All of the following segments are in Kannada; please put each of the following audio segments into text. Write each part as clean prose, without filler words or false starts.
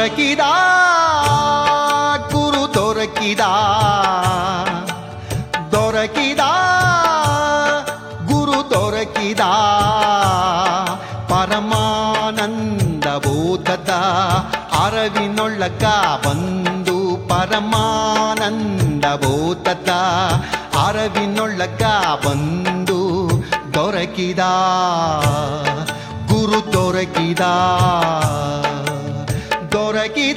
ದೊರಕಿದ ಗುರು ದೊರಕಿದ ದೊರಕಿದ ಗುರು ದೊರಕಿದ ಪರಮಾನಂದ ಬೋಧದ ಅರವಿನೊಳಗ ಬಂದು ಪರಮಾನಂದ ಬೋಧದ ಅರವಿನೊಳಗ ಬಂದು ದೊರಕಿದ ಗುರು ದೊರಕಿದ ದೊರಕಿದ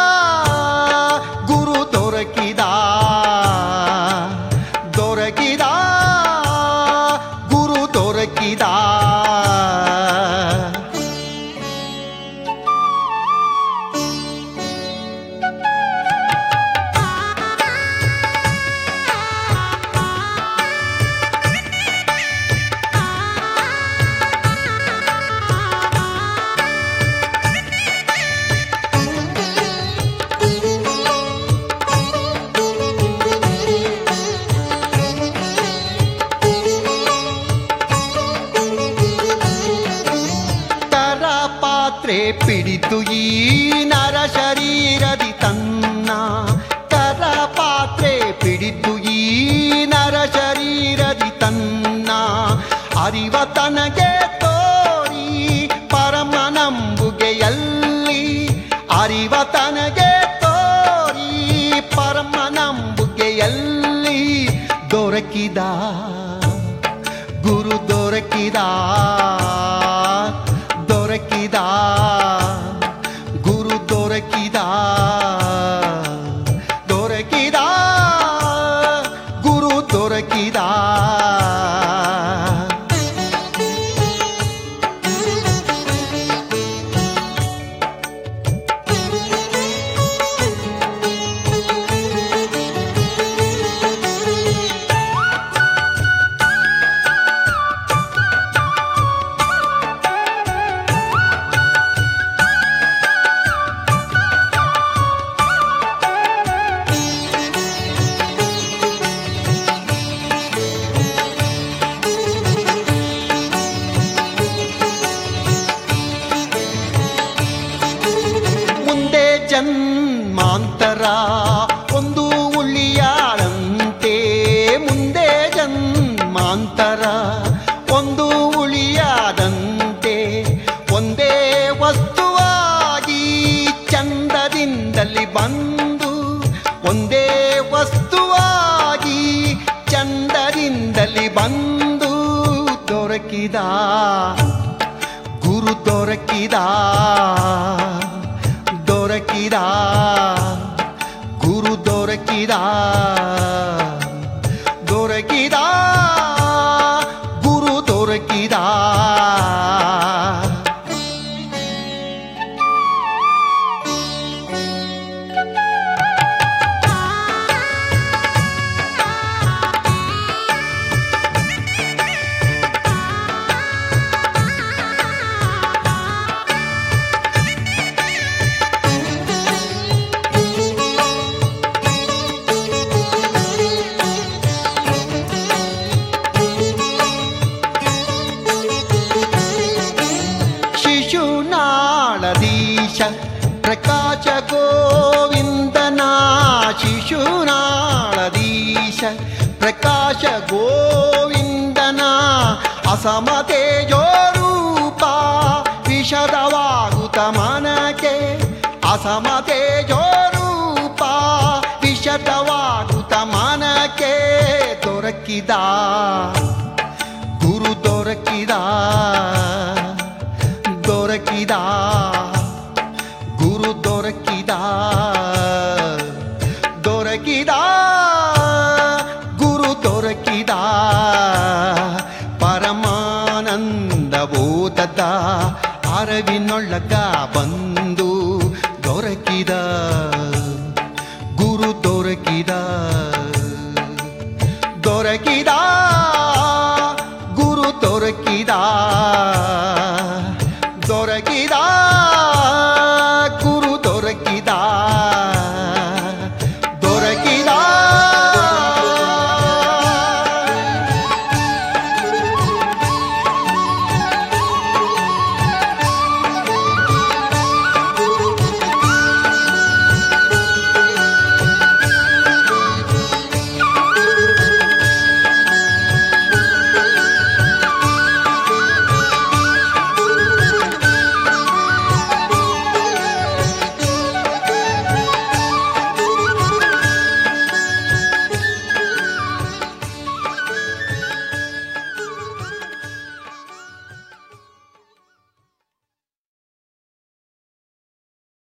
ಗುರು ದೊರಕಿದ ದೊರಕಿದ ಗುರು ದೊರಕಿದ ಪಿಡಿತು ಈ ನರ ಶರೀರದಿ ತನ್ನ ಕರ ಪಾತ್ರೆ ಪಿಡಿತು ಈ ನರ ಶರೀರದಿ ತನ್ನ ಅರಿವ ತನಗೆ ತೋರಿ ಪರಮನಂಬುಗೆಯಲ್ಲಿ ಅರಿವ ತನಗೆ ತೋರಿ ಪರಮನಂಬುಗೆಯಲ್ಲಿ ದೊರಕಿದ ಗುರು ದೊರಕಿದ ದೊರಕಿದ ಗುರು ದೊರಕಿದ ದೊರಕಿದ ಗುರು ದೊರಕಿದ ಜನ್ಮಾಂತರ ಒಂದು ಉಳಿಯಾಳಂತೆ ಮುಂದೆ ಜನ್ಮಾಂತರ ಒಂದು ಉಳಿಯಾದಂತೆ ಒಂದೇ ವಸ್ತುವಾಗಿ ಚಂದದಿಂದಲಿ ಬಂದು ಒಂದೇ ವಸ್ತುವಾಗಿ ಚಂದದಿಂದಲಿ ಬಂದು ದೊರಕಿದ ಗುರು ದೊರಕಿದ ದೊರಕಿದ ಗುರು ದೊರಕಿದ ದೊರಕಿದ ಗುರು ದೊರಕಿದ ಪ್ರಕಾಶ ಗೋವಿಂದನ ಶಿಶುನಾಳದೀಶ ಪ್ರಕಾಶ ಗೋವಿಂದನ ಅಸಮ ತೇಜೋ ರೂಪ ವಿಶದವಾಗುತ್ತ ಮನಕ್ಕೆ ಅಸಮ ತೇಜೋ ರೂಪ ವಿಶದವಾಗುತ್ತ ಮನಕ್ಕೆ ದೊರಕಿದ ಗುರು ದೊರಕಿದ ದೊರಕಿದ ಗುರು ದೊರಕಿದ ದೊರಕಿದ ಗುರು ದೊರಕಿದ ಪರಮಾನಂದ ಬೋಧದ ಅರವಿನೊಳಗ ಬಂದು ದೊರಕಿದ ಗುರು ದೊರಕಿದ ದೊರಕಿದ ಗುರು ದೊರಕಿದ